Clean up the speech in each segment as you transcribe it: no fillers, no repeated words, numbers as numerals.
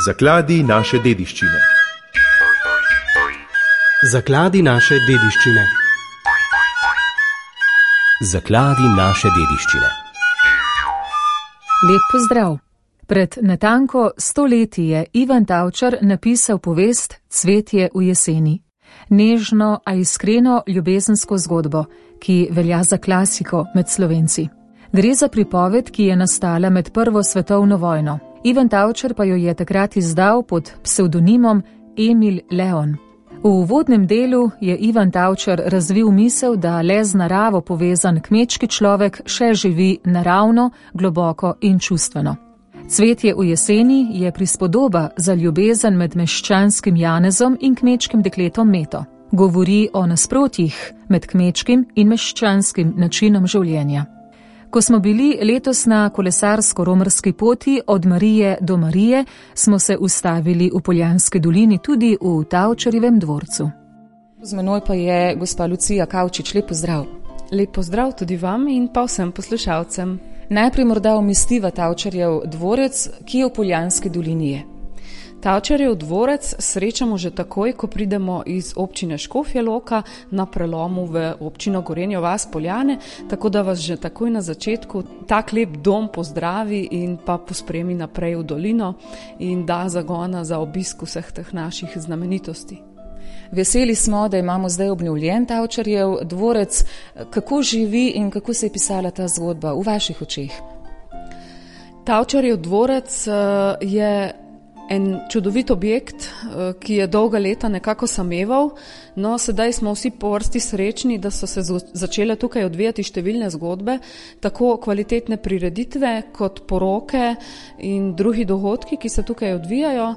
Zakladi naše dediščine. Zakladi naše dediščine. Zakladi naše dediščine. Lep pozdrav. Pred natanko 100 leti je Ivan Tavčar napisal povest Cvetje v jeseni. Nežno, a iskreno ljubezensko zgodbo, ki velja za klasiko med Slovenci. Gre za pripoved, ki je nastala med Prvo svetovno vojno. Ivan Tavčar pa jo je takrat izdal pod psevdonimom Emil Leon. V uvodnem delu je Ivan Tavčar razvil misel, da le z naravo povezan kmečki človek še živi naravno, globoko in čustveno. Cvetje v jeseni je prispodoba za ljubezen med meščanskim Janezom in kmečkim dekletom Meto. Govori o nasprotjih med kmečkim in meščanskim načinom življenja. Ko smo bili letos na kolesarsko-romarski poti od Marije do Marije, smo se ustavili v Poljanski dolini tudi v Tavčarjevem dvorcu. Z menoj pa je gospa Lucija Kavčič. Lep pozdrav. Lep pozdrav tudi vam in pa vsem poslušalcem. Najprej morda omistiva Tavčarjev dvorec, ki je v Poljanski dolini je. Tavčarjev dvorec srečamo že takoj, ko pridemo iz občine Škofja Loka na prelomu v občino Gorenjo vas Poljane, tako da vas že takoj na začetku tak lep dom pozdravi in pa pospremi naprej v dolino in da zagona za obisk vseh teh naših znamenitosti. Veseli smo, da imamo zdaj obnovljen Tavčarjev dvorec. Kako živi in kako se je pisala ta zgodba v vaših očeh? Tavčarjev dvorec je en čudovit objekt, ki je dolga leta nekako sameval, no sedaj smo vsi po vrsti srečni, da so se začele tukaj odvijati številne zgodbe, tako kvalitetne prireditve kot poroke in drugi dogodki, ki se tukaj odvijajo.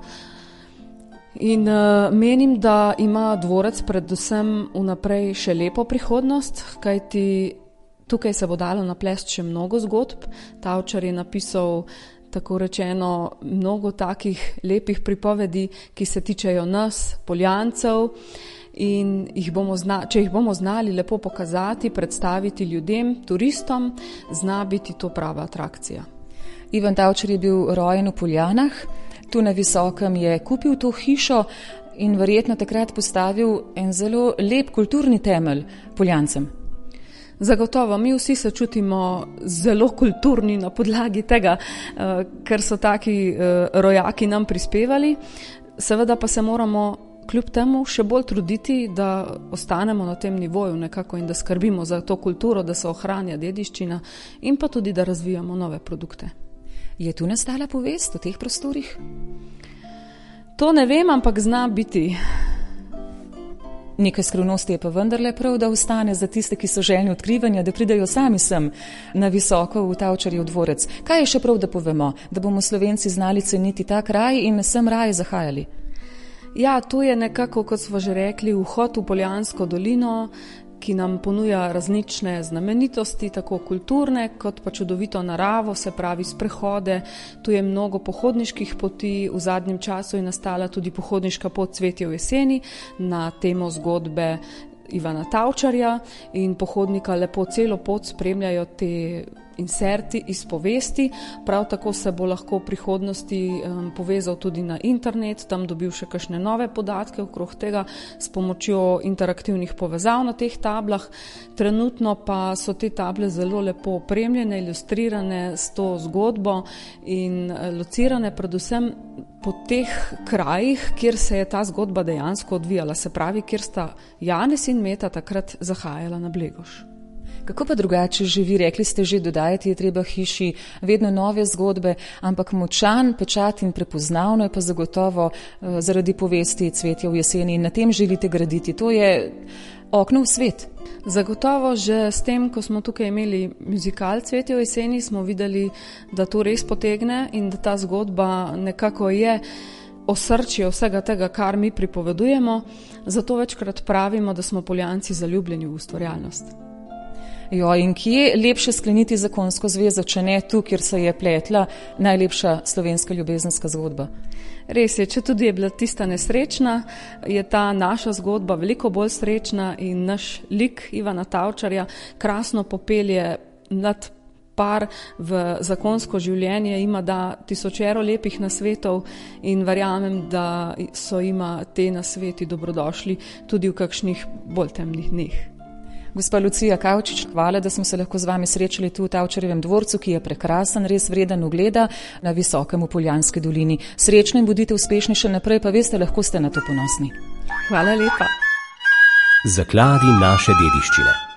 In menim, da ima dvorec predvsem vnaprej še lepo prihodnost, kajti tukaj se bo dalo naplesti še mnogo zgodb. Tavčar je napisal tako rečeno mnogo takih lepih pripovedi, ki se tičejo nas, Poljancev, in če jih bomo znali lepo pokazati, predstaviti ljudem, turistom, zna biti to prava atrakcija. Ivan Tavčar je bil rojen v Poljanah, tu na Visokem je kupil to hišo in verjetno takrat postavil en zelo lep kulturni temelj Poljancem. Zagotovo, mi vsi se čutimo zelo kulturni na podlagi tega, ker so taki rojaki nam prispevali. Seveda pa se moramo kljub temu še bolj truditi, da ostanemo na tem nivoju nekako in da skrbimo za to kulturo, da se ohranja dediščina in pa tudi, da razvijamo nove produkte. Je tu nastala povest v teh prostorih? To ne vem, ampak zna biti. Nekaj skrivnosti je pa vendarle prav, da ostane za tiste, ki so željni odkrivanja, da pridejo sami sem na Visoko v Tavčarjev dvorec. Kaj je še prav, da povemo? Da bomo Slovenci znali ceniti ta kraj in sem raje zahajali? Ja, tu je nekako, kot smo že rekli, vhod v Poljansko dolino, ki nam ponuja različne znamenitosti, tako kulturne, kot pa čudovito naravo, se pravi sprehode. Tu je mnogo pohodniških poti, v zadnjem času je nastala tudi pohodniška pot Cvetje v jeseni na temo zgodbe Ivana Tavčarja in pohodnika lepo celo pot spremljajo te inserti iz povesti. Prav tako se bo lahko v prihodnosti povezal tudi na internet, tam dobil še kakšne nove podatke okrog tega s pomočjo interaktivnih povezav na teh tablah. Trenutno pa so te table zelo lepo opremljene, ilustrirane s to zgodbo in locirane predvsem po teh krajih, kjer se je ta zgodba dejansko odvijala, se pravi, kjer sta Janez in Meta takrat zahajala na Blegoš. Kako pa drugače živi? Rekli ste že, dodajati je treba hiši vedno nove zgodbe, ampak močan pečat in prepoznavno je pa zagotovo zaradi povesti Cvetje v jeseni in na tem želite graditi. To je okno v svet. Zagotovo že s tem, ko smo tukaj imeli muzikal Cvetje v jeseni, smo videli, da to res potegne in da ta zgodba nekako je osrčje vsega tega, kar mi pripovedujemo. Zato večkrat pravimo, da smo Poljanci zaljubljeni v ustvarjalnost. Jo, in kje lepše skleniti zakonsko zvezo, če ne tu, kjer se je pletla najlepša slovenska ljubezenska zgodba? Res je, če tudi je bila tista nesrečna, je ta naša zgodba veliko bolj srečna in naš lik Ivana Tavčarja krasno popelje nad par v zakonsko življenje ima da tisočero lepih nasvetov in verjamem, da so ima te nasveti dobrodošli tudi v kakšnih bolj temnih dneh. Gospa Lucija Kavčič, hvala, da smo se lahko z vami srečali tu v Tavčarjevem dvorcu, ki je prekrasen, res vreden ogleda na visokem v Poljanski dolini. Srečno in bodite uspešni še naprej, pa veste, lahko ste na to ponosni. Hvala lepa. Zakladi naše dediščine.